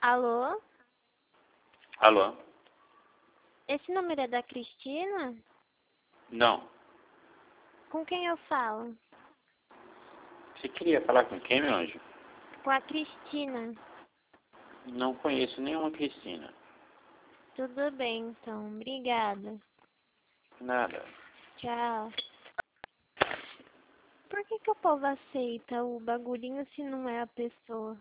Alô? Alô? Esse número é da Cristina? Não. Com quem eu falo? Você queria falar com quem, meu anjo? Com a Cristina. Não conheço nenhuma Cristina. Tudo bem, então. Obrigada. Nada. Tchau. Por que o povo aceita o bagulhinho se não é a pessoa?